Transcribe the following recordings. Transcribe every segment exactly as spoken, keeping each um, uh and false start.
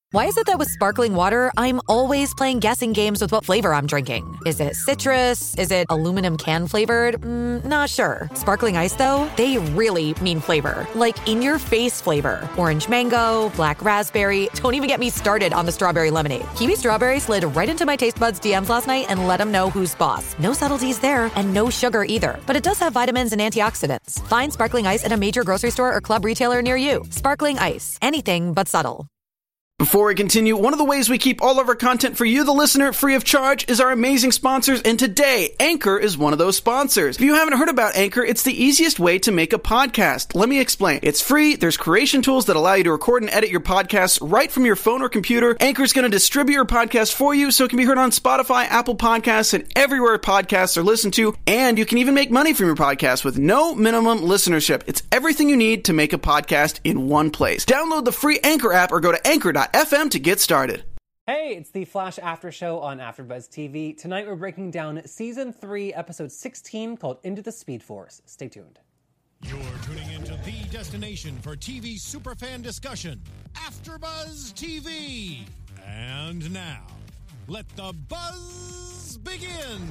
Why is it that with sparkling water, I'm always playing guessing games with what flavor I'm drinking? Is it citrus? Is it aluminum can flavored? Mm, not sure. Sparkling ice, though, they really mean flavor. Like in-your-face flavor. Orange mango, black raspberry. Don't even get me started on the strawberry lemonade. Kiwi Strawberry slid right into my taste buds D Ms last night and let them know who's boss. No subtleties there, and no sugar either. But it does have vitamins and antioxidants. Find sparkling ice at a major grocery store or club retailer near you. Sparkling ice. Anything but subtle. Before we continue, one of the ways we keep all of our content for you, the listener, free of charge is our amazing sponsors, and today, Anchor is one of those sponsors. If you haven't heard about Anchor, it's the easiest way to make a podcast. Let me explain. It's free, there's creation tools that allow you to record and edit your podcasts right from your phone or computer. Anchor's going to distribute your podcast for you so it can be heard on Spotify, Apple Podcasts, and everywhere podcasts are listened to, and you can even make money from your podcast with no minimum listenership. It's everything you need to make a podcast in one place. Download the free Anchor app or go to anchor dot f m to get started. Hey, it's the Flash After Show on AfterBuzz T V. Tonight we're breaking down Season three, Episode sixteen, called Into the Speed Force. Stay tuned. You're tuning into the destination for T V superfan discussion, AfterBuzz T V. And now, let the buzz begin.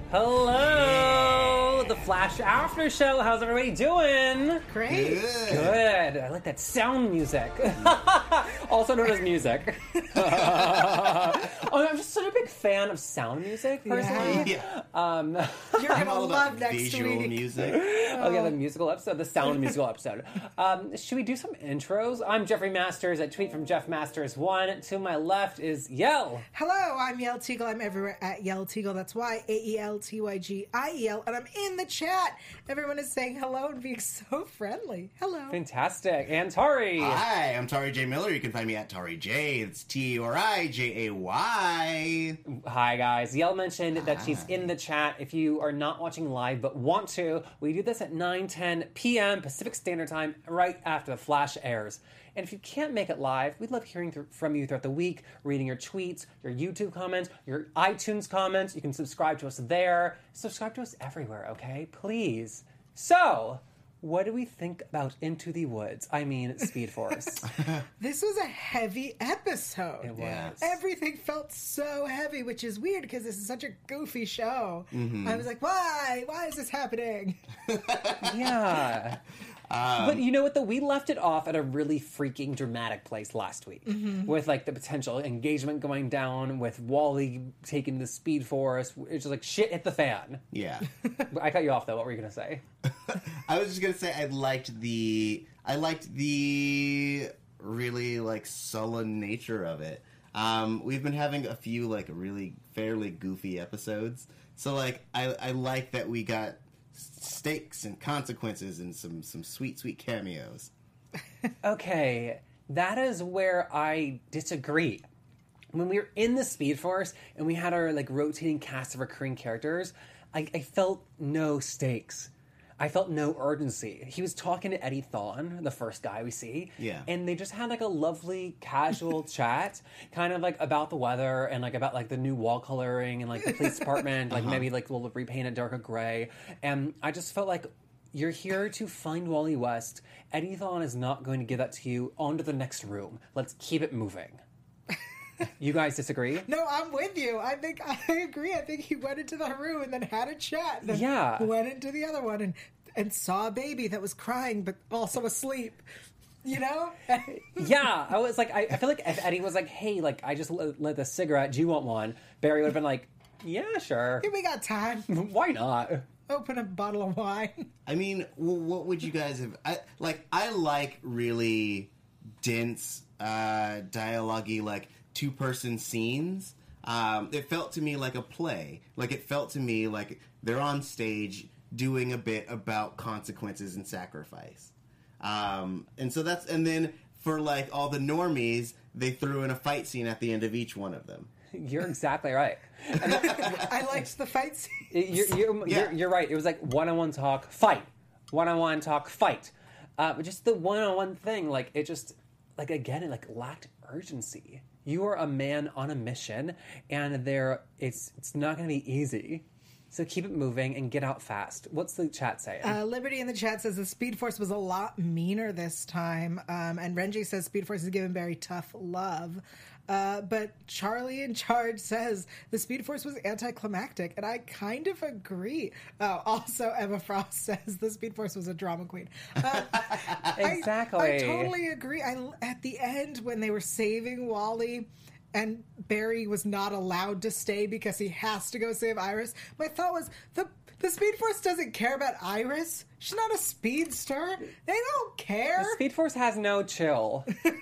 Hello, the Flash After Show. How's everybody doing? Great. Good. Good. I like that sound music. Also known as music. Oh, I'm just such a big fan of sound music, personally. Yeah. Um, You're going to love next visual week. music. Oh, yeah, the musical episode, the sound musical episode. Um, should we do some intros? I'm Jeffrey Masters at Tweet from Jeff Masters one. To my left is Yell. Hello, I'm Yell Teagle. I'm everywhere at Yell Teagle. That's Y A E L T Y G I E L. And I'm in the chat. Everyone is saying hello and being so friendly. Hello. Fantastic. And Tari. Hi, I'm Tari J. Miller. You can find me at Tari J. It's T R I J A Y. Hi, guys. Yell mentioned that she's in the chat. If you are not watching live but want to, we do this at nine ten p.m. Pacific Standard Time right after the Flash airs. And if you can't make it live, we'd love hearing th- from you throughout the week, reading your tweets, your YouTube comments, your iTunes comments. You can subscribe to us there. Subscribe to us everywhere, okay? Please. So, what do we think about Into the Woods? I mean, Speed Force. This was a heavy episode. It was. Yeah. Everything felt so heavy, which is weird because this is such a goofy show. Mm-hmm. I was like, why? Why is this happening? Yeah. Um, but you know what, though? We left it off at a really freaking dramatic place last week. Mm-hmm. With, like, the potential engagement going down, with Wally taking the Speed Force. It's just like, shit hit the fan. Yeah. I cut you off, though. What were you going to say? I was just going to say I liked the... I liked the really, like, sullen nature of it. Um, we've been having a few, like, really fairly goofy episodes. So, like, I, I like that we got stakes and consequences and some, some sweet, sweet cameos. Okay, that is where I disagree. When we were in the Speed Force and we had our like rotating cast of recurring characters, I, I felt no stakes. I felt no urgency. He was talking to Eddie Thawne, the first guy we see. Yeah. And they just had like a lovely casual chat, kind of like about the weather and like about like the new wall coloring and like the police department, like uh-huh. maybe like we'll repaint it darker gray. And I just felt like you're here to find Wally West. Eddie Thawne is not going to give that to you. On to the next room. Let's keep it moving. You guys disagree? No, I'm with you. I think I agree. I think he went into the room and then had a chat. And then yeah. went into the other one and, and saw a baby that was crying but also asleep. You know? Yeah. I was like, I, I feel like if Eddie was like, hey, like, I just lit, lit a cigarette. Do you want one? Barry would have been like, yeah, sure. Hey, we got time. Why not? Open a bottle of wine. I mean, well, what would you guys have... I, like, I like really dense, uh, dialogue-y, like, two-person scenes. Um, it felt to me like a play. Like, it felt to me like they're on stage doing a bit about consequences and sacrifice. Um, and so that's... And then for, like, all the normies, they threw in a fight scene at the end of each one of them. You're exactly right. And I liked the fight scene. You're, you're, yeah. you're, you're right. It was like one-on-one talk, fight. One-on-one talk, fight. Uh, but just the one-on-one thing, like, it just... Like, again, it, like, lacked urgency. You are a man on a mission, and there, it's it's not going to be easy. So keep it moving and get out fast. What's the chat saying? Uh, Liberty in the chat says the Speed Force was a lot meaner this time. Um, and Renji says Speed Force is giving Barry tough love. Uh, but Charlie in Charge says the Speed Force was anticlimactic, and I kind of agree. Oh, also, Emma Frost says the Speed Force was a drama queen. Uh, exactly. I, I totally agree. I, at the end, when they were saving Wally, and Barry was not allowed to stay because he has to go save Iris, my thought was, the the Speed Force doesn't care about Iris. She's not a speedster. They don't care. The Speed Force has no chill.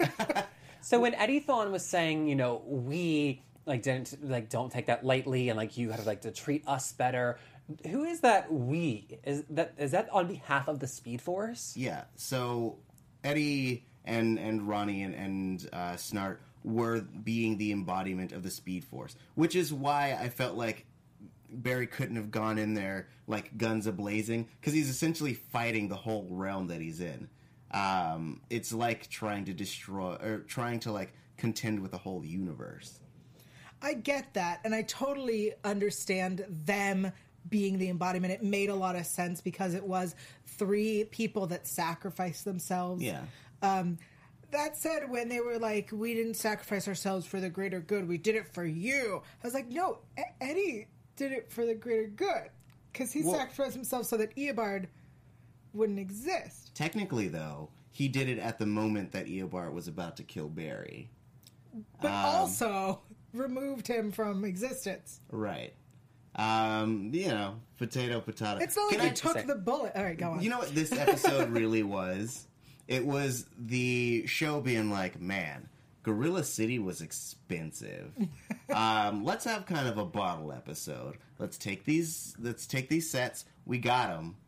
So when Eddie Thawne was saying, you know, we like didn't like don't take that lightly, and like you had to like to treat us better. Who is that we? Is that is that on behalf of the Speed Force? Yeah. So Eddie and and Ronnie and, and uh, Snart were being the embodiment of the Speed Force, which is why I felt like Barry couldn't have gone in there like guns a-blazing, because he's essentially fighting the whole realm that he's in. Um, it's like trying to destroy, or trying to like contend with the whole universe. I get that, and I totally understand them being the embodiment. It made a lot of sense because it was three people that sacrificed themselves. Yeah. Um, that said, when they were like, we didn't sacrifice ourselves for the greater good, we did it for you. I was like, no, e- Eddie did it for the greater good. Because he Well, sacrificed himself so that Eobard wouldn't exist. Technically, though, he did it at the moment that Eobard was about to kill Barry. But Um, also removed him from existence. Right. Um, you know, potato, potato. It's not Can like I he took say- the bullet. All right, go on. You know what this episode really was? It was the show being like, man, Gorilla City was expensive. um, let's have kind of a bottle episode. Let's take these. Let's take these sets. We got them.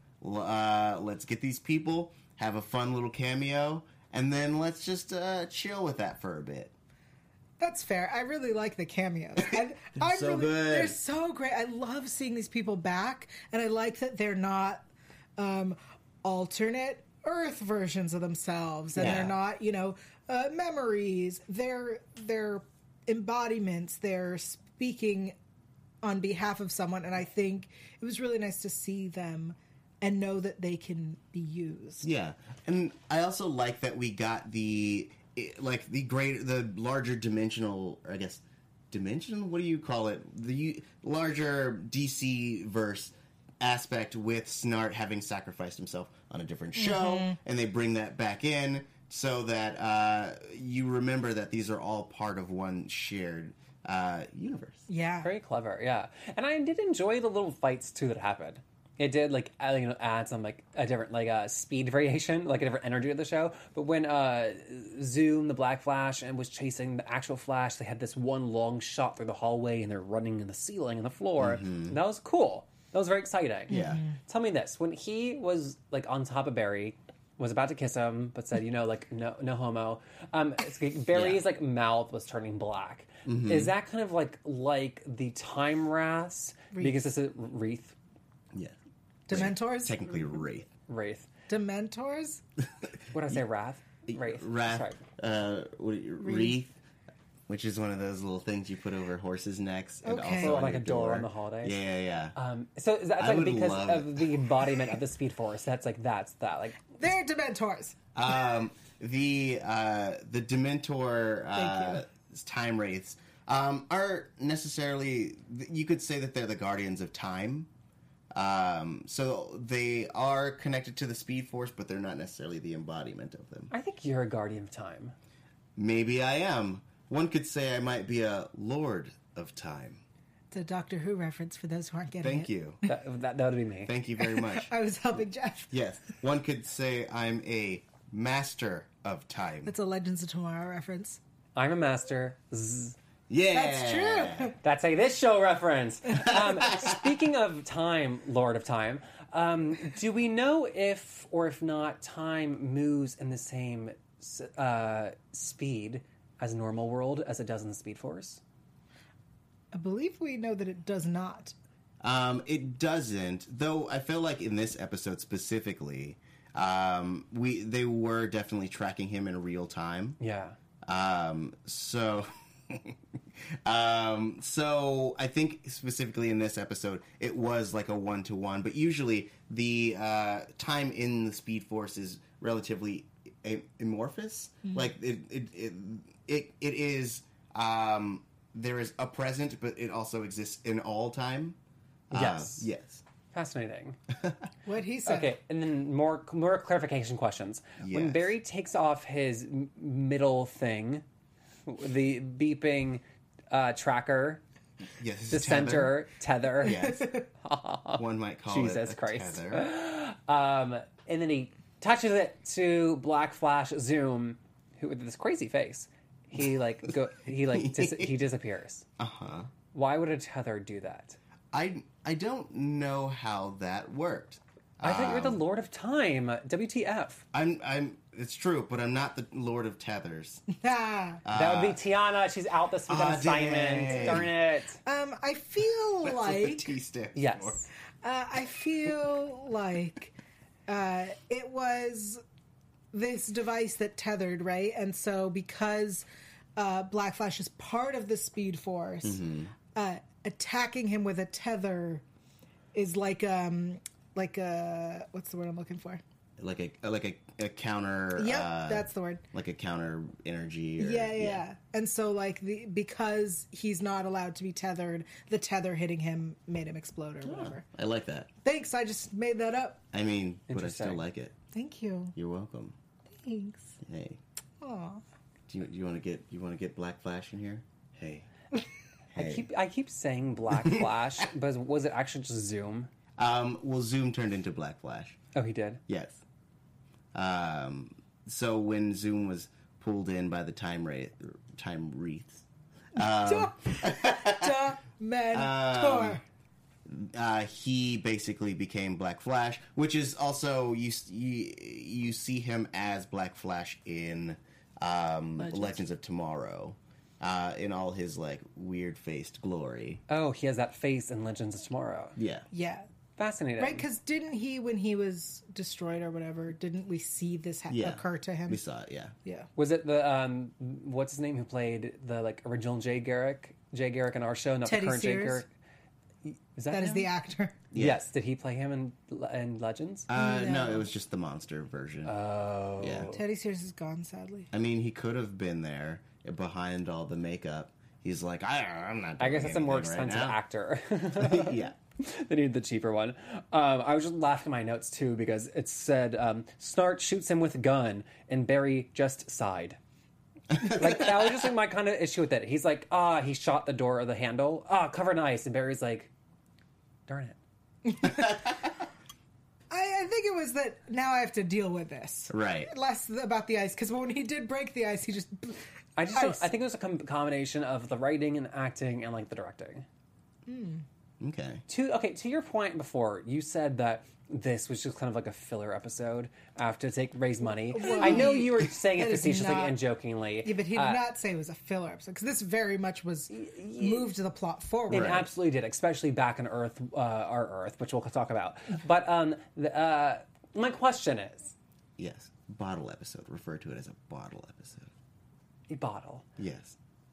Uh, let's get these people. Have a fun little cameo, and then let's just uh, chill with that for a bit. That's fair. I really like the cameos. I, I so really, good. They're so great. I love seeing these people back, and I like that they're not um, alternate Earth versions of themselves, and Yeah. they're not, you know, uh, memories. They're they're embodiments. They're speaking on behalf of someone, and I think it was really nice to see them and know that they can be used. Yeah, and I also like that we got the like the greater, the larger dimensional, or I guess dimension. What do you call it? The larger D C verse aspect with Snart having sacrificed himself on a different show, Mm-hmm. and they bring that back in so that uh, you remember that these are all part of one shared uh, universe. Yeah. Very clever, yeah. And I did enjoy the little fights too that happened. It did like add, you know, add some like a different like uh, speed variation, like a different energy to the show. But when uh, Zoom, the Black Flash, and was chasing the actual Flash, they had this one long shot through the hallway, and they're running in the ceiling and the floor. Mm-hmm. That was cool. That was very exciting. Yeah. Mhm. Tell me this: when he was like on top of Barry, was about to kiss him, but said, you know, like no, no homo. Um, it's like Barry's like mouth was turning black. Mm-hmm. Is that kind of like like the time wrath? Because this is Wreath. Yeah, Dementors? technically Wraith. Wraith. Dementors? What did I say? Wrath. Wraith. Wrath, Sorry. uh, what, wreath, which is one of those little things you put over horses' necks. And Okay. also Oh, on like your a door on the holidays? Yeah, yeah, yeah. Um, so is that I like would because love of it. the embodiment of the Speed Force? That's like that's that like They're Dementors. um, the uh, the Dementor uh, time wraiths um, are necessarily. You could say that they're the guardians of time. Um, so they are connected to the Speed Force, but they're not necessarily the embodiment of them. I think you're a guardian of time. Maybe I am. One could say I might be a Lord of Time. It's a Doctor Who reference for those who aren't getting Thank it. you. That that, that would be me. Thank you very much. I was helping Jeff. Yes, one could say I'm a master of time. That's a Legends of Tomorrow reference. I'm a master. Zzz. Yeah, That's true. That's a this show reference. Um, speaking of time, Lord of Time, um, do we know if or if not time moves in the same uh, speed as normal world as it does in the Speed Force? I believe we know that it does not. Um, it doesn't, though. I feel like in this episode specifically, um, we they were definitely tracking him in real time. Yeah. Um, so Um, so I think specifically in this episode, it was like a one to one. But usually the uh, time in the Speed Force is relatively a- amorphous. Mm-hmm. Like it, it, it, it, it is. Um, there is a present, but it also exists in all time. Yes. Uh, yes. Fascinating. What he said. Okay, and then more more clarification questions. When Yes. Barry takes off his m- middle thing, the beeping uh, tracker, Yes. it's the a tether. center tether, Yes. One might call Jesus it a Christ. tether. um, and then he touches it to Black Flash Zoom, who with this crazy face, he like go he like dis- he disappears. Uh huh. Why would a tether do that? I I don't know how that worked. I thought you were the Um, Lord of Time. W T F? I'm I'm. It's true, but I'm not the Lord of Tethers. Ah. That would be Tiana. She's out this week on Ah, assignment. dang. Darn it. Um, I feel That's what the like T stands for. Yes. uh, I feel like uh, it was this device that tethered, right? And so because uh, Black Flash is part of the Speed Force, Mm-hmm. uh, attacking him with a tether is like um like a what's the word I'm looking for? Like a like a, a counter. Yep, uh, that's the word. Like a counter energy. Or, Yeah, yeah, yeah. And so, like, the because he's not allowed to be tethered, the tether hitting him made him explode or whatever. I like that. Thanks, I just made that up. I mean, but I Interesting. still like it. Thank you. You're welcome. Thanks. Hey, Aw. do you do you want to get you want to get Black Flash in here? Hey. I Hey. keep I keep saying Black Flash, but was it actually just Zoom? Um. Well, Zoom turned into Black Flash. Oh, he did. Yes. Um. So when Zoom was pulled in by the time wraith, time wreaths, um, Dementor. uh, he basically became Black Flash, which is also you you, you see him as Black Flash in um, Legends. of Tomorrow, uh, in all his like weird faced glory. Oh, he has that face in Legends of Tomorrow. Yeah. Yeah. Fascinating. Right, because didn't he, when he was destroyed or whatever, didn't we see this ha- Yeah. occur to him? We saw it. Yeah. Yeah. Was it the um what's his name who played the like original Jay Garrick? Jay Garrick in our show, not Teddy the current Jay Sears? Garrick. Is that That is him? the actor. Yes. Did he play him in in Legends? Uh, no. No. it was just the monster version. oh. yeah. Teddy Sears is gone, sadly. I mean, he could have been there behind all the makeup. He's like, I, I'm not. I doing guess that's a more anything right expensive now." actor. Yeah. They needed the cheaper one. Um, I was just laughing at my notes too because it said um, Snart shoots him with a gun and Barry just sighed. Like that was just like my kind of issue with it. He's like, ah, he shot the door or the handle. Ah, covered in ice, and Barry's like, darn it. I, I think it was that now I have to deal with this. Right. Less about the ice, because when he did break the ice, he just. I just don't, Ice. I think it was a com- combination of the writing and acting and like the directing. Okay. To okay, to your point before, you said that this was just kind of like a filler episode after take raise money. I know you were saying it That is facetiously not- and jokingly. Yeah, but he did Uh, not say it was a filler episode, because this very much was moved the plot forward. It absolutely did, especially back on Earth, uh, our Earth, which we'll talk about. But um, the, uh, my question is, Yes. Bottle episode. Refer to it as a bottle episode. a bottle. Yes.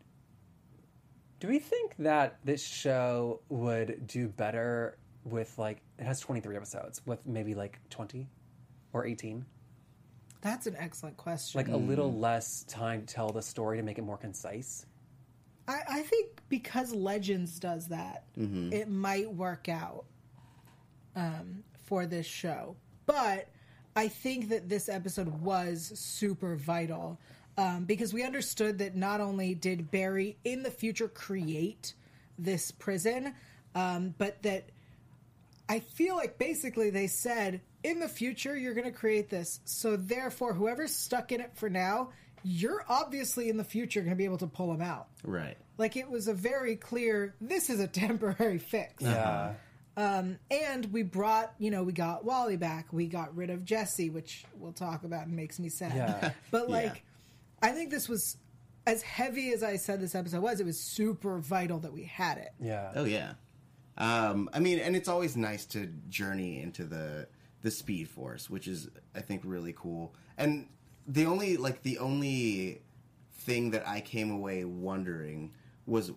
Do we think that this show would do better with like it has twenty-three episodes with maybe like twenty or eighteen? That's an excellent question. Like a little less time to tell the story to make it more concise? I, I think because Legends does that, it might work out um, for this show. But I think that this episode was super vital um, because we understood that not only did Barry in the future create this prison, um, but that I feel like basically they said, in the future, you're going to create this. So therefore, whoever's stuck in it for now, you're obviously in the future going to be able to pull them out. Right. Like, it was a very clear, this is a temporary fix. Yeah. And we brought, you know, we got Wally back. We got rid of Jesse, which we'll talk about and makes me sad. Yeah. But, like, Yeah. I think this was, as heavy as I said this episode was, it was super vital that we had it. Yeah. Oh yeah. Um, I mean, and it's always nice to journey into the the Speed Force, which is I think really cool. And the only like the only thing that I came away wondering was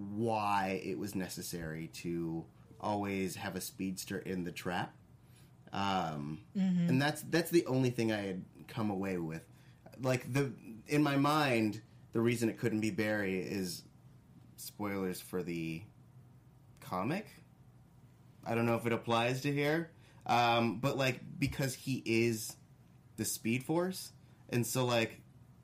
why it was necessary to always have a speedster in the trap. Um, mm-hmm. And that's that's the only thing I had come away with. Like, the in my mind, the reason it couldn't be Barry is spoilers for the comic. I don't know if it applies to here. Um, but, like, because he is the Speed Force, and so, like,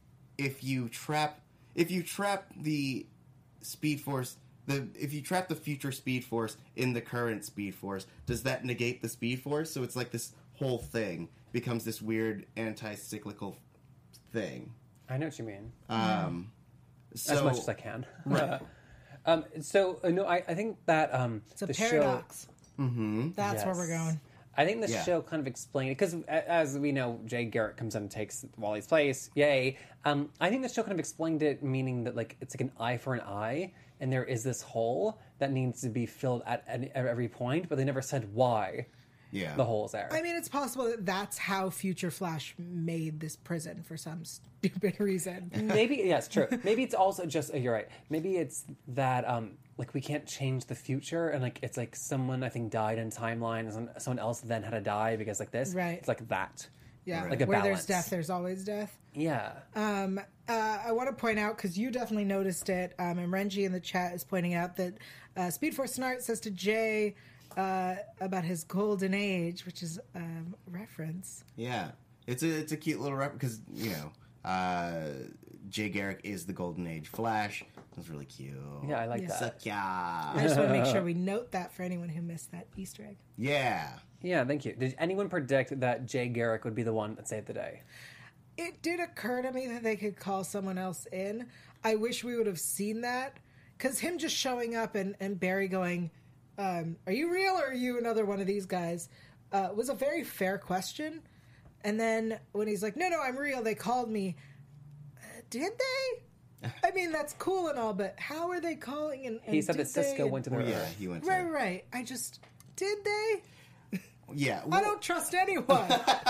if you trap... If you trap the Speed Force... The if you trap the future Speed Force in the current Speed Force, does that negate the Speed Force? So it's like this whole thing becomes this weird anti-cyclical thing. I know what you mean. Um, so, as much as I can. Right. um, so, uh, no, I, I think that um, It's a the paradox. Mm-hmm. Show, that's yes. where we're going. I think the Yeah. show kind of explained it, because as we know, Jay Garrick comes in and takes Wally's place. Yay. Um, I think the show kind of explained it, meaning that, like, it's like an eye for an eye, and there is this hole that needs to be filled at, at every point, but they never said why Yeah. the hole is there. I mean, it's possible that that's how Future Flash made this prison for some stupid reason. Maybe, yes, true. Maybe it's also just, you're right. Maybe it's that, um, like, we can't change the future, and, like, it's like someone, I think, died in timeline, and someone else then had to die because, like, this. Right. It's like that. Yeah, Like a where balance. there's death, there's always death. Yeah. Um, uh, I want to point out, because you definitely noticed it, um, and Renji in the chat is pointing out that uh, Speed Force Snart says to Jay uh, about his golden age, which is um, a reference. Yeah. It's a it's a cute little rep because, you know, uh, Jay Garrick is the Golden Age Flash. It was really cute. Yeah, I like Yeah. that. Suck ya. I just want to make sure we note that for anyone who missed that Easter egg. Yeah. Yeah, thank you. Did anyone predict that Jay Garrick would be the one that saved the day? It did occur to me that they could call someone else in. I wish we would have seen that, because him just showing up and, and Barry going, um, are you real or are you another one of these guys, uh, was a very fair question. And then when he's like, no, no, I'm real, they called me. Uh, did they? I mean, that's cool and all, but how are they calling? And, and He said did that Cisco they? went to the Well, yeah, Earth. he went to... Right, right. I just, did they? Yeah. I well, don't trust anyone.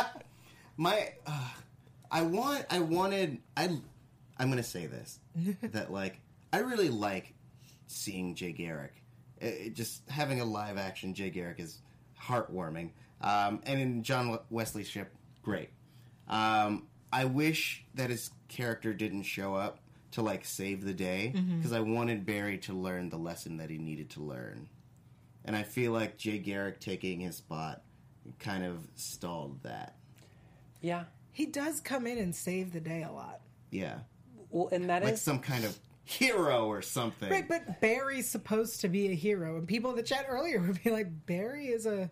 My... Uh, I want... I wanted... I, I'm going to say this. that, like, I really like seeing Jay Garrick. It, it just having a live-action Jay Garrick is heartwarming. Um, and in John Wesley's ship, great. Um, I wish that his character didn't show up to, like, save the day, because mm-hmm. I wanted Barry to learn the lesson that he needed to learn. And I feel like Jay Garrick taking his spot kind of stalled that. Yeah. He does come in and save the day a lot. Yeah. Well, and that Like is... some kind of hero or something. Right, but Barry's supposed to be a hero, and people in the chat earlier would be like, Barry is a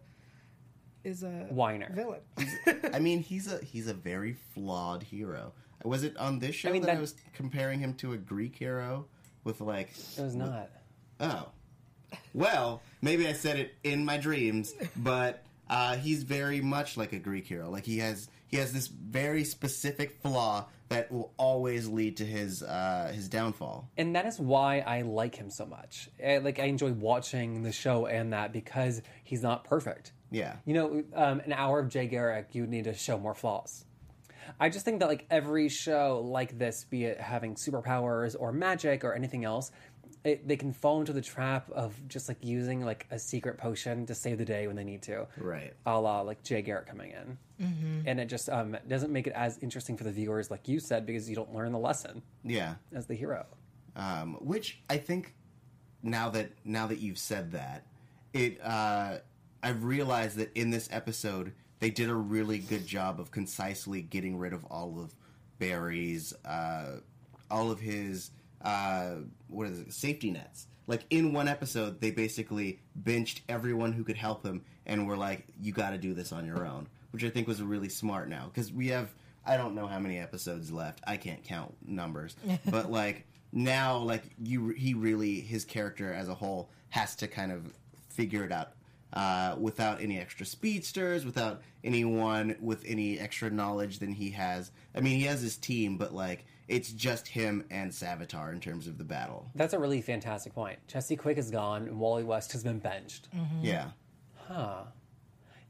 is a Whiner. villain. I mean, he's a he's a very flawed hero. Was it on this show I mean, that, that- I was comparing him to a Greek hero with like? It was not. Oh, well, maybe I said it in my dreams, but uh, he's very much like a Greek hero. Like he has he has this very specific flaw that will always lead to his uh, his downfall. And that is why I like him so much. I, like, I enjoy watching the show and that, because he's not perfect. Yeah. You know, um, an hour of Jay Garrick, you need to show more flaws. I just think that, like, every show like this, be it having superpowers or magic or anything else, it, they can fall into the trap of just, like, using, like, a secret potion to save the day when they need to. Right. A la, like, Jay Garrick coming in. Mm-hmm. And it just um, doesn't make it as interesting for the viewers, like you said, because you don't learn the lesson Yeah. as the hero. Um, which I think now that now that you've said that, it uh, I've realized that in this episode they did a really good job of concisely getting rid of all of Barry's uh, all of his uh, what is it safety nets. Like in one episode, they basically benched everyone who could help him and were like, "You got to do this on your own," which I think was really smart now because we have I don't know how many episodes left. I can't count numbers, but like. Now, like, you, he really, his character as a whole has to kind of figure it out uh, without any extra speedsters, without anyone with any extra knowledge than he has. I mean, he has his team, but, like, it's just him and Savitar in terms of the battle. That's a really fantastic point. Jesse Quick is gone, and Wally West has been benched. Yeah. Huh.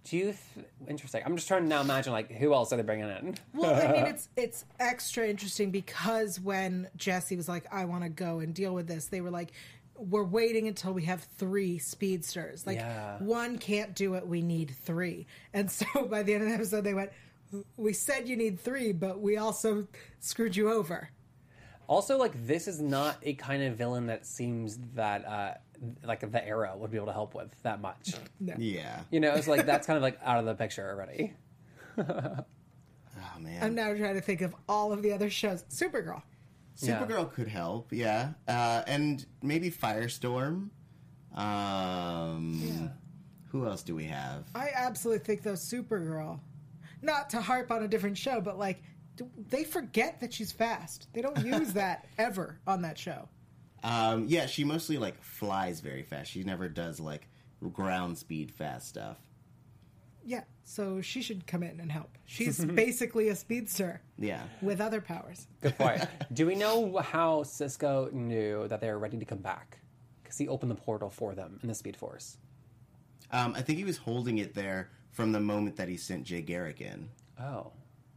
Do you... Th- interesting. I'm just trying to now imagine, like, who else are they bringing in? Well, I mean, it's it's extra interesting because when Jesse was like, I want to go and deal with this, they were like, we're waiting until we have three speedsters. Like, Yeah. one can't do it, we need three. And so by the end of the episode, they went, we said you need three, but we also screwed you over. Also, like, this is not a kind of villain that seems that, uh, like, the Arrow would be able to help with that much. No. Yeah. You know, it's like, that's kind of, like, out of the picture already. Oh, man. I'm now trying to think of all of the other shows. Supergirl. Yeah. Supergirl could help, yeah. Uh, and maybe Firestorm. Um, Yeah. Who else do we have? I absolutely think, though, Supergirl, not to harp on a different show, but, like, they forget that she's fast. They don't use that ever on that show. Um, yeah, she mostly, like, flies very fast. She never does, like, ground speed fast stuff. Yeah, so she should come in and help. She's basically a speedster Yeah. with other powers. Good point. Do we know how Cisco knew that they were ready to come back? Because he opened the portal for them in the Speed Force. Um, I think he was holding it there from the moment that he sent Jay Garrick in. Oh.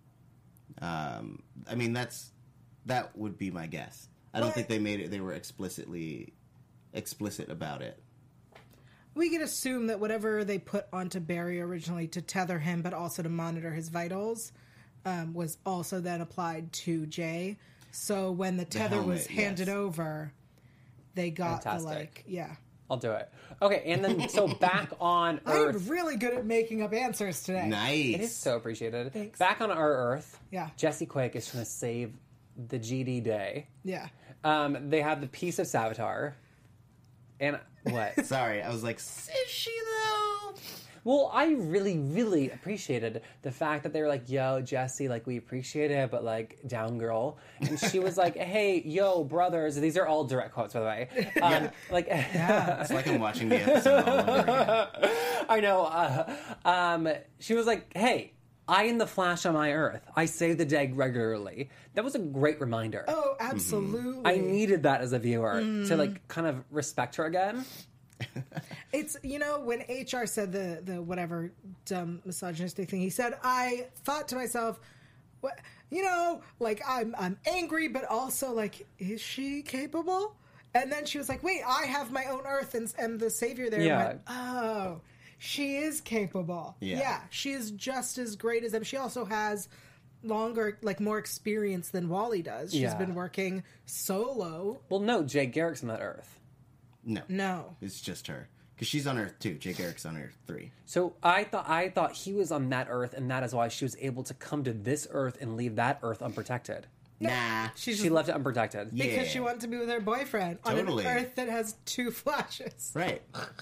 Um, I mean, that's that would be my guess. I don't think they made it. They were explicitly explicit about it. We can assume that whatever they put onto Barry originally to tether him, but also to monitor his vitals, um, was also then applied to Jay. So when the tether helmet, was handed yes. over, they got Fantastic. the, like, yeah. I'll do it. Okay, and then, so back on Earth. I'm really good at making up answers today. Nice. It is so appreciated. Thanks. Back on our Earth, Yeah. Jesse Quick is trying to save the G D Day. Yeah. Um, they have the piece of Savitar. And what? Sorry, I was like, is she though? Well, I really, really appreciated the fact that they were like, yo, Jesse, like, we appreciate it, but, like, down girl. And she was like, hey, yo, brothers. These are all direct quotes, by the way. Um, like, It's like I'm watching the episode all over again. I know. Uh, um, she was like, hey, I am the Flash on my Earth. I save the day regularly. That was a great reminder. Oh, absolutely. I needed that as a viewer to, like, kind of respect her again. It's, you know, when H R said the, the whatever dumb misogynistic thing he said, I thought to myself, what, you know, like, I'm I'm angry, but also, like, is she capable? And then she was like, wait, I have my own Earth and, and the savior there. Yeah. And went, oh, she is capable. Yeah. She is just as great as them. She also has longer, like, more experience than Wally does. She's Yeah. been working solo. Well, no, Jay Garrick's on that Earth. No. No. It's just her. Because she's on Earth two. Jay Garrick's on Earth three. So I thought I thought he was on that Earth, and that is why she was able to come to this Earth and leave that Earth unprotected. Nah. She's She just left it unprotected. Yeah. because she wanted to be with her boyfriend Totally. on an Earth that has two flashes. Right.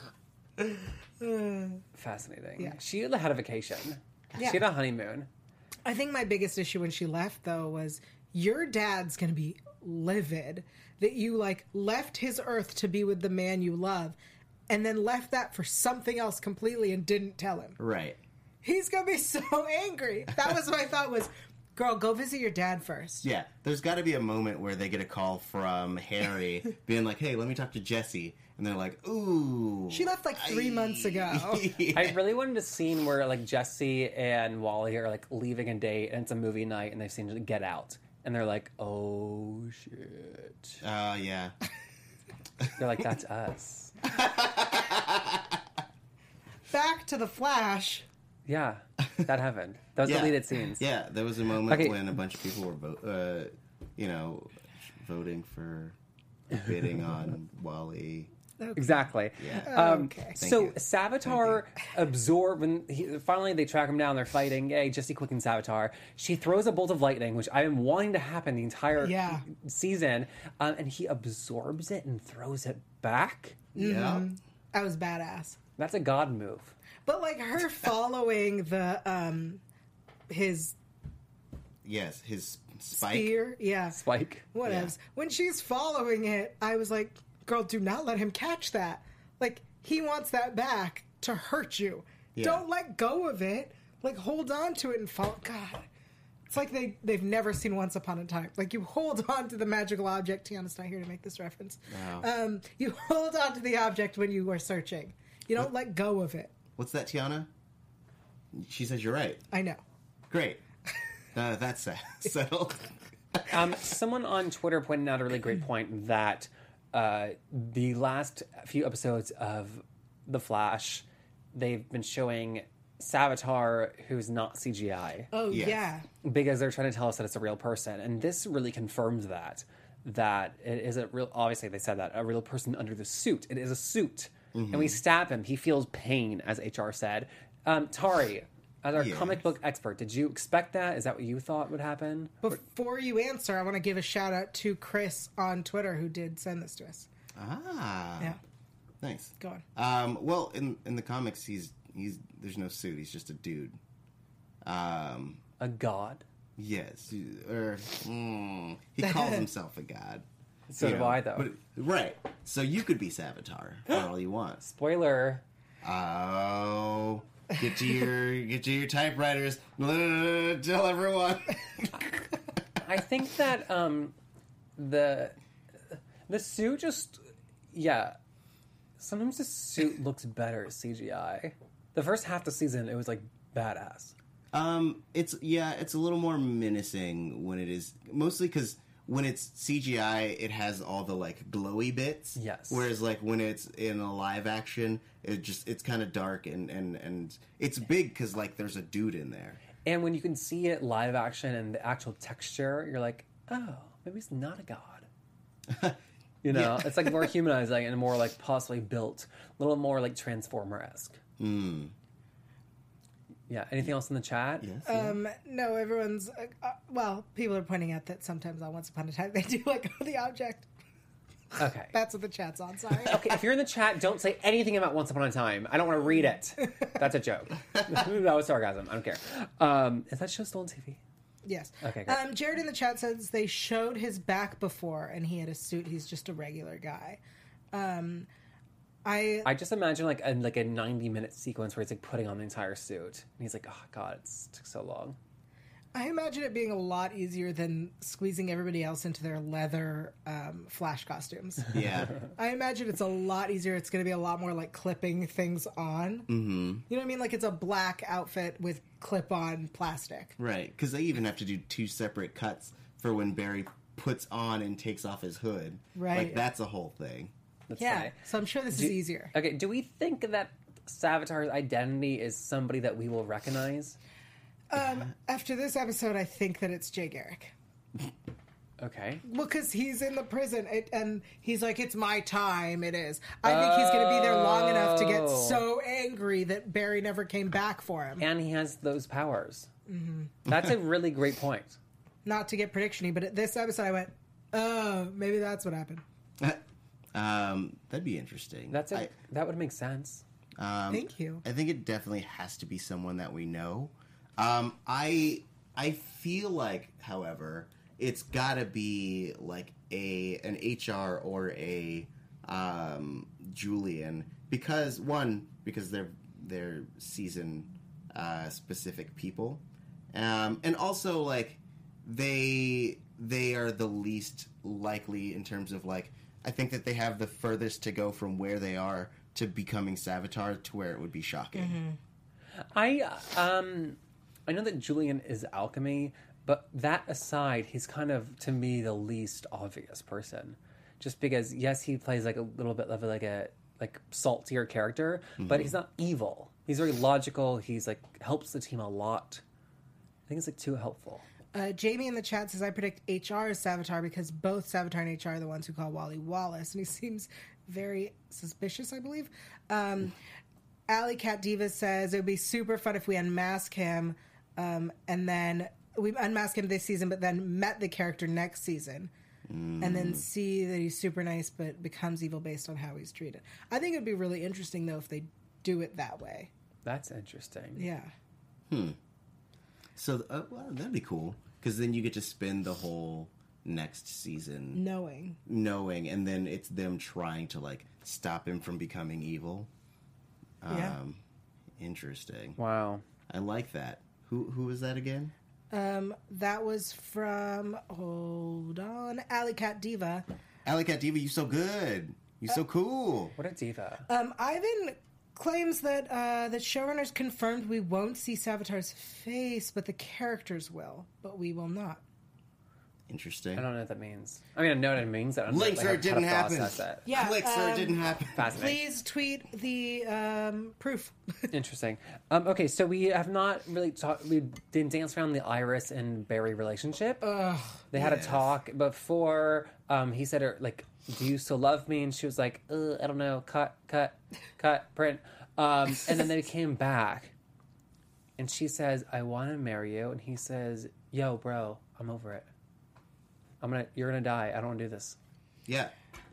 Fascinating. Yeah. She had a vacation. Yeah. She had a honeymoon. I think my biggest issue when she left, though, was your dad's going to be livid that you, like, left his Earth to be with the man you love and then left that for something else completely and didn't tell him. Right. He's going to be so angry. That was my thought was, girl, go visit your dad first. Yeah. There's got to be a moment where they get a call from Harry being like, hey, let me talk to Jesse. And they're like, ooh. She left, like, three months ago. I really wanted a scene where like Jesse and Wally are like leaving a date and it's a movie night and they've seen Get Out and they're like, oh shit. Oh, yeah. They're like, that's us. Back to the Flash. Yeah, that happened. Those Yeah. deleted scenes. Yeah, there was a moment Okay. when a bunch of people were, vo- uh, you know, voting for, bidding on Wally. Exactly. Yeah. Um, Okay. So you. Savitar absorb when he, finally they track him down. They're fighting. Yay, Jesse Quick and Savitar. She throws a bolt of lightning, which I've been wanting to happen the entire Yeah. season, um, and he absorbs it and throws it back. Yeah. That was badass. That's a god move. But, like, her following the, um, his Yes, his spike. spear. Yeah. Spike. Whatever. Yeah. When she's following it, I was like, girl, do not let him catch that. Like, he wants that back to hurt you. Yeah. Don't let go of it. Like, hold on to it and follow. God. It's like they, they've never seen Once Upon a Time. Like, you hold on to the magical object. Tiana's not here to make this reference. Wow. Um, you hold on to the object when you are searching. You don't let go of it. What's that, Tiana? She says you're right. I know. Great. Uh, that's settled. Um, someone on Twitter pointed out a really great point that uh, the last few episodes of The Flash, they've been showing Savitar, who's not C G I. Oh, Yes. yeah. Because they're trying to tell us that it's a real person. And this really confirms that. That it is a real, obviously they said that, a real person under the suit. It is a suit. Mm-hmm. And we stab him. He feels pain, as H R said. Um, Tari, as our Yes. comic book expert, did you expect that? Is that what you thought would happen? Before you answer, I want to give a shout out to Chris on Twitter who did send this to us. Ah. Yeah. Nice. Go on. Um, well, in in the comics, he's he's there's no suit. He's just a dude. Um, A god? yes, he- or mm, he calls himself a god. So You do know, I, though. But, right. So you could be Savitar for all you want. Spoiler. Oh, get to your get to your typewriters. Tell everyone. I think that um, the the suit just yeah. Sometimes the suit looks better C G I. The first half of the season, it was like badass. Um, it's yeah, it's a little more menacing when it is mostly because when it's C G I, it has all the like glowy bits. Yes. Whereas like when it's in a live action, it just it's kind of dark and and and it's big because like there's a dude in there. And when you can see it live action and the actual texture, you're like, oh, maybe he's not a god. You know, it's like more humanizing and more like possibly built, a little more like Transformer-esque. Mm. Yeah. Anything else in the chat? Yes. Um, no, everyone's, uh, uh, well, people are pointing out that sometimes on Once Upon a Time they do like the object. Okay. That's what the chat's on, sorry. Okay, if you're in the chat, don't say anything about Once Upon a Time. I don't want to read it. That's a joke. That was sarcasm. I don't care. Um, is that show still on T V? Yes. Okay, great. Um, Jared in the chat says they showed his back before and he had a suit. He's just a regular guy. Um, I I just imagine like a like a ninety minute sequence where he's like putting on the entire suit, and he's like, "Oh God, it's took so long." I imagine it being a lot easier than squeezing everybody else into their leather um, Flash costumes. Yeah. I imagine it's a lot easier. It's going to be a lot more like clipping things on. Mm-hmm. You know what I mean? Like it's a black outfit with clip-on plastic. Right. Because they even have to do two separate cuts for when Barry puts on and takes off his hood. Right. Like that's a whole thing. That's Yeah. funny. So I'm sure this Do- is easier. Okay, do we think that Savitar's identity is somebody that we will recognize? Um, after this episode, I think that it's Jay Garrick. Okay. Well, because he's in the prison, it, and he's like, "It's my time." It is. I think he's going to be there long enough to get Oh. so angry that Barry never came back for him. And he has those powers. Mm-hmm. That's a really great point. Not to get prediction-y, but at this episode, I went, "Oh, maybe that's what happened." um, that'd be interesting. That's it. I, That would make sense. um, Thank you. I think it definitely has to be someone that we know. Um, I I feel like, however, it's got to be like a an H R or a um, Julian because one because they're they're season uh, specific people, um, and also like they they are the least likely in terms of like I think that they have the furthest to go from where they are to becoming Savitar to where it would be shocking. I um I know that Julian is alchemy, but that aside, he's kind of to me the least obvious person. Just because yes, he plays like a little bit of like a like saltier character, but he's not evil. He's very logical. He's like helps the team a lot. I think it's like too helpful. Uh, Jamie in the chat says, "I predict H R is Savitar because both Savitar and H R are the ones who call Wally Wallace," and he seems very suspicious, I believe. Um, Alley Cat Diva says it would be super fun if we unmask him, um, and then we unmask him this season, but then met the character next season, mm. and then see that he's super nice but becomes evil based on how he's treated. I think it would be really interesting though if they do it that way. That's interesting. Yeah. Hmm. So uh, well, that'd be cool because then you get to spend the whole next season Knowing. knowing, and then it's them trying to like stop him from becoming evil. Um, Yeah. Interesting. Wow. I like that. Who who was that again? Um, that was from, hold on, Alley Cat Diva. Alley Cat Diva, you so good. You so cool. What a diva. Um, Ivan claims that uh, that showrunners confirmed we won't see Savitar's face, but the characters will, but we will not. Interesting. I don't know what that means. I mean, I know what it means. I don't know Links like, or it didn't how to happen. process it. Yeah, Clicks or um, it didn't happen. Fascinating. Please tweet the um, proof. Interesting. Um, okay, so we have not really talked. We didn't dance around the Iris and Barry relationship. Ugh, they had yes. a talk before. Um, he said, her, like, do you still love me? And she was like, Ugh, I don't know. Cut, cut, cut, print. Um, and then they came back. And she says, I want to marry you. And he says, yo, bro, I'm over it. I'm gonna. You're gonna die. I don't want to do this. Yeah.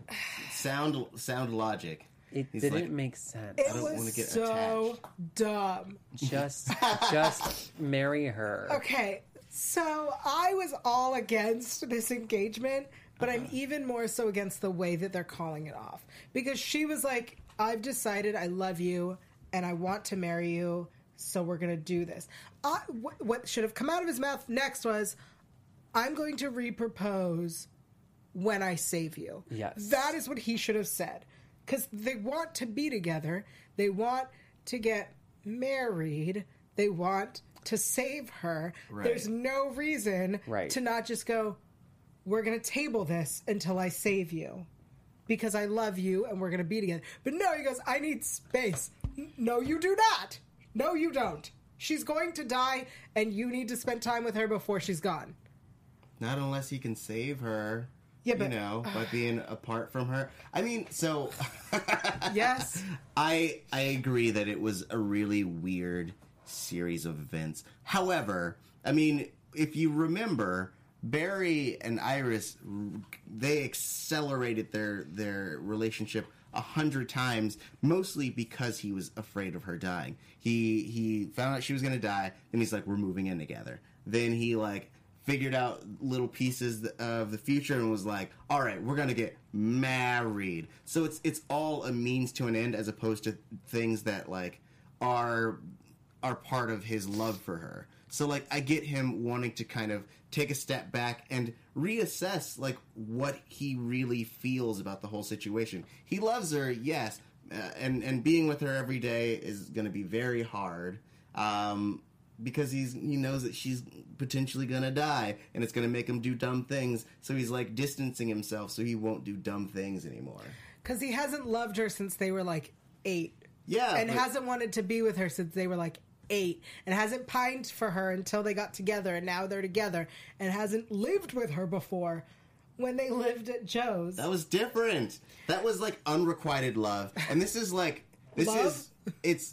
Sound sound logic. It He's didn't like, make sense. It don't was wanna get so dumb. Just, just marry her. Okay, so I was all against this engagement, but I'm even more so against the way that they're calling it off. Because she was like, I've decided I love you and I want to marry you, so we're going to do this. I, wh- what should have come out of his mouth next was, I'm going to re-propose when I save you. Yes. That is what he should have said. Because they want to be together. They want to get married. They want to save her. Right. There's no reason Right. to not just go, we're going to table this until I save you. Because I love you and we're going to be together. But no, he goes, I need space. No, you do not. No, you don't. She's going to die and you need to spend time with her before she's gone. Not unless he can save her. Yeah, but- you know, by being apart from her. I mean, so Yes. I I agree that it was a really weird series of events. However, I mean, if you remember, Barry and Iris, they accelerated their their relationship a hundred times, mostly because he was afraid of her dying. He he found out she was going to die, and he's like, "We're moving in together." Then he like figured out little pieces of the future and was like, all right, we're going to get married. So it's it's all a means to an end as opposed to things that like are are part of his love for her. So like I get him wanting to kind of take a step back and reassess like what he really feels about the whole situation. He loves her, yes, uh, and and being with her every day is going to be very hard. Um Because he's he knows that she's potentially gonna die, and it's gonna make him do dumb things. So he's like distancing himself, so he won't do dumb things anymore. Because he hasn't loved her since they were like eight. Yeah, And but- hasn't wanted to be with her since they were like eight. And hasn't pined for her until they got together, and now they're together. And hasn't lived with her before when they lived at Joe's. That was different. That was like unrequited love, and this is like this Love? is it's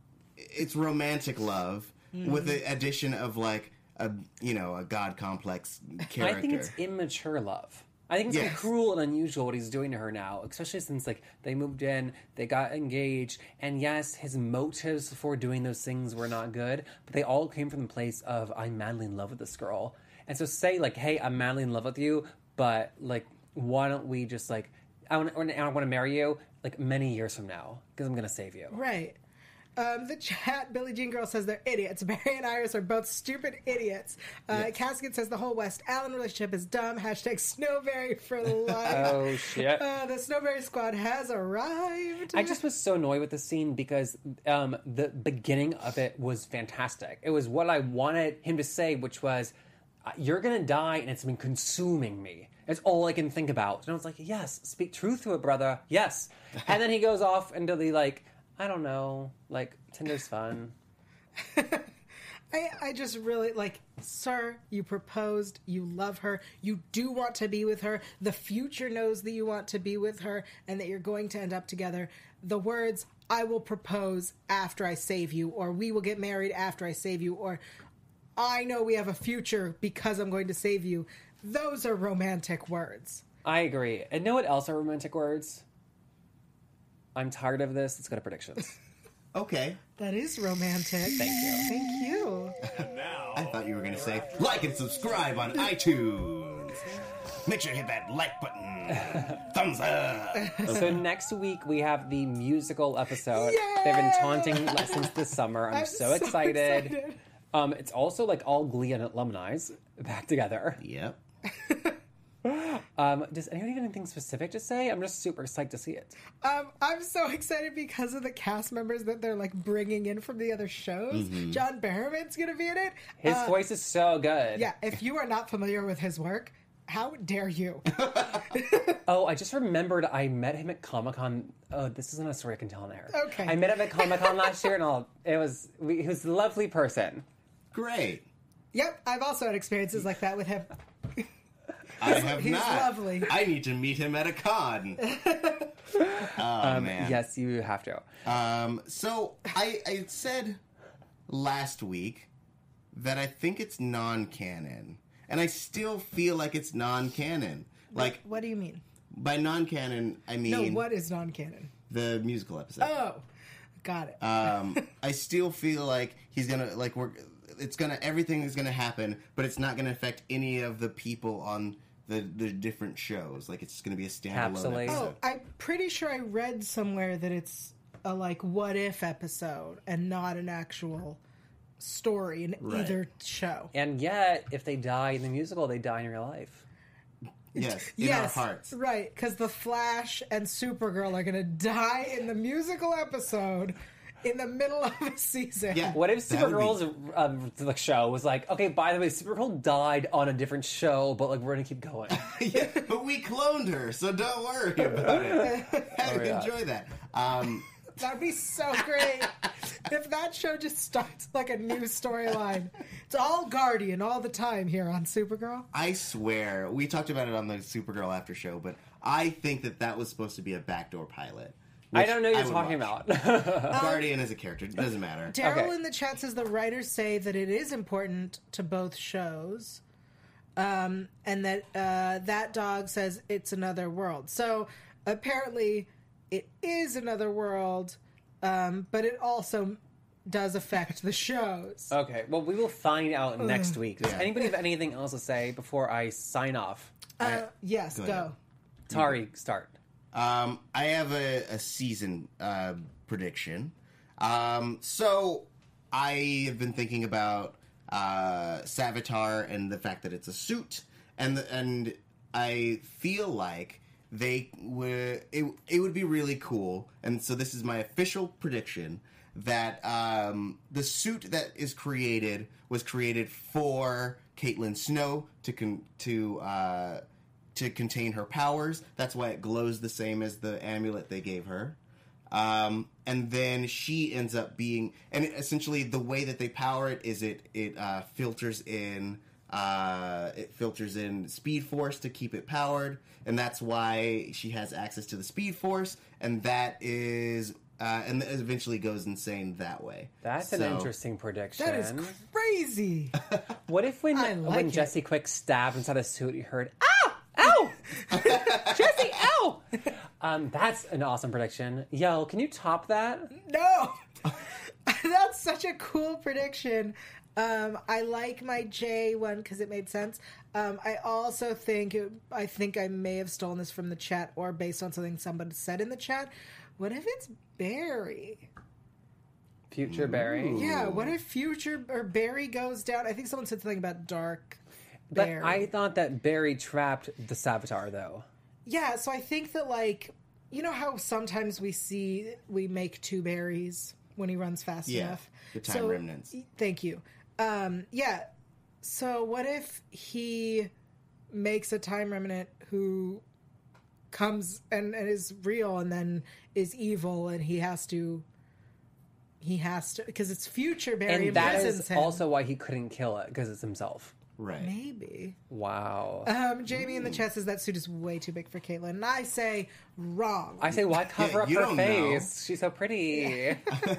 it's romantic love. Mm-hmm. With the addition of like a you know a god complex character. I think it's immature love. I think it's Yes. kind of cruel and unusual what he's doing to her now, especially since like they moved in, they got engaged, and yes, his motives for doing those things were not good, but they all came from the place of I'm madly in love with this girl. And so say like, hey, I'm madly in love with you, but like, why don't we just like, I want, I want to marry you like many years from now because I'm gonna save you. Right. Um, the chat, Billie Jean Girl says they're idiots. Barry and Iris are both stupid idiots. Uh, Yes. Casket says the whole West Allen relationship is dumb. Hashtag Snowberry for life. Oh shit. Uh, the Snowberry squad has arrived. I just was so annoyed with the scene because um, the beginning of it was fantastic. It was what I wanted him to say, which was, "You're gonna die, and it's been consuming me. It's all I can think about." And I was like, "Yes, speak truth to it, brother. Yes." And then he goes off into the like, I don't know, like Tinder's fun. I, I just really, like, sir, you proposed, you love her, you do want to be with her, the future knows that you want to be with her, and that you're going to end up together. The words, I will propose after I save you, or we will get married after I save you, or I know we have a future because I'm going to save you, those are romantic words. I agree. And know what else are romantic words? I'm tired of this. Let's go to predictions. Okay. That is romantic. Thank you. Thank you. I thought you were going to say, like and subscribe on iTunes. Make sure you hit that like button. Thumbs up. So next week we have the musical episode. Yay! They've been taunting since this summer. I'm, I'm so, so excited. excited. Um, it's also like all Glee and alumni's back together. Yep. Um, does anyone have anything specific to say? I'm just super psyched to see it. Um, I'm so excited because of the cast members that they're like bringing in from the other shows. Mm-hmm. John Barrowman's going to be in it. His Uh, voice is so good. Yeah, if you are not familiar with his work, how dare you? Oh, I just remembered I met him at Comic Con. Oh, this isn't a story I can tell on air. Okay. I met him at Comic Con last year, and all it was. We, he was a lovely person. Great. Yep, I've also had experiences like that with him. I have he's not. lovely. I need to meet him at a con. Oh, Um, man. Yes, you have to. Um, so I, I said last week that I think it's non-canon, and I still feel like it's non-canon. Like, What do you mean? by non-canon, I mean No, what is non-canon? the musical episode. Oh, got it. Um, I still feel like he's gonna like we're. It's gonna everything is gonna happen, but it's not gonna affect any of the people on the the different shows. Like it's just gonna be a standalone Capsulate. episode. Oh, I'm pretty sure I read somewhere that it's a like what if episode and not an actual story in Right. either show. And yet, if they die in the musical, they die in real life. Yes, in yes, our hearts. right? Because the Flash and Supergirl are going to die in the musical episode in the middle of a season. Yeah. What if That would be- Supergirl's um, like show was like, okay, by the way, Supergirl died on a different show, but like we're gonna keep going. Yeah, but we cloned her, so don't worry about it. Oh, yeah. Enjoy that. Um, That'd be so great if that show just starts like a new storyline. It's all Guardian all the time here on Supergirl. I swear, we talked about it on the Supergirl after show, but I think that that was supposed to be a backdoor pilot. I which don't know what I you're would talking watch. about. Guardian as a character, it doesn't matter. Daryl Okay. in the chat says the writers say that it is important to both shows, um, and that uh, that dog says it's another world. So apparently, it is another world, um, but it also does affect the shows. Okay, well, we will find out next week. Does Yeah. anybody have anything else to say before I sign off? Uh, yes, Go go. ahead. Tari, start. Um, I have a, a season uh, prediction. Um, so I have been thinking about uh, Savitar and the fact that it's a suit, and the, and I feel like they would it, it would be really cool. And so this is my official prediction that um, the suit that is created was created for Caitlin Snow to con- to uh, to contain her powers. That's why it glows the same as the amulet they gave her. Um, and then she ends up being, and it, essentially the way that they power it is it it uh, filters in uh, it filters in Speed Force to keep it powered, and that's why she has access to the Speed Force, and that is. Uh, and it eventually goes insane that way. That's an So- interesting prediction. That is crazy. What if when I like when it. Jesse Quick stabbed inside a suit, you heard, ow, ow, Jesse, ow. Um, that's an awesome prediction. Yo, can you top that? No, that's such a cool prediction. Um, I like my J one because it made sense. Um, I also think it, I think I may have stolen this from the chat or based on something somebody said in the chat. What if it's Barry? Future Barry. Yeah, what if Future or Barry goes down? I think someone said something about Dark But Barry. I thought that Barry trapped the Savitar, though. Yeah, so I think that, like, you know how sometimes we see we make two berries when he runs fast Yeah, enough? the time So- remnants. Thank you. Um, yeah, so what if he makes a time remnant who comes and, and is real and then is evil and he has to... He has to... Because it's future Barry And that imprisons is him. also why he couldn't kill it, because it's himself. Right. Maybe. Wow. Um, Jamie in the chat says that suit is way too big for Caitlyn. And I say wrong. I say, why cover Yeah, up you her don't know. face? She's so pretty.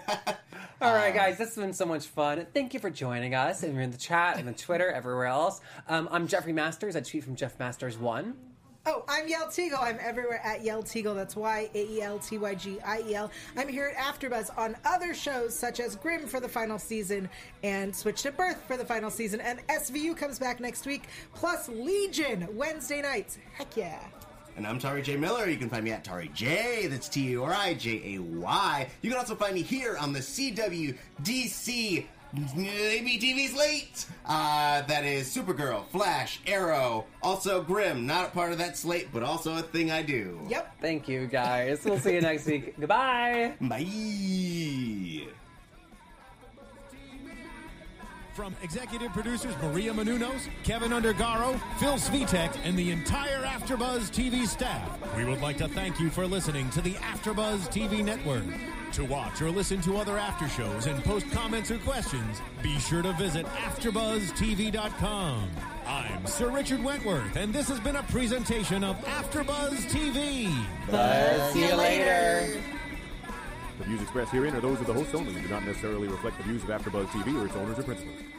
All right, guys, this has been so much fun. Thank you for joining us. And you're in the chat and the Twitter, everywhere else. Um, I'm Jeffrey Masters. I tweet from Jeff Masters one. Oh, I'm Yell Teagle. I'm everywhere at Yell Teagle. That's Y A E L T Y G I E L. I'm here at AfterBuzz on other shows such as Grimm for the final season and Switch to Birth for the final season. And S V U comes back next week, plus Legion Wednesday nights. Heck yeah. And I'm Tari J. Miller. You can find me at Tari J. That's T A R I J A Y. You can also find me here on the C W D C A B T V's late. Uh, that is Supergirl, Flash, Arrow, also Grimm. Not a part of that slate, but also a thing I do. Yep. Thank you, guys. We'll see you next week. Goodbye. Bye. From executive producers Maria Menounos, Kevin Undergaro, Phil Svitek, and the entire AfterBuzz T V staff, we would like to thank you for listening to the AfterBuzz T V network. To watch or listen to other after shows and post comments or questions, be sure to visit after buzz T V dot com. I'm Sir Richard Wentworth, and this has been a presentation of AfterBuzz T V. Buzz you later. The views expressed herein are those of the hosts only and do not necessarily reflect the views of AfterBuzz T V or its owners or principals.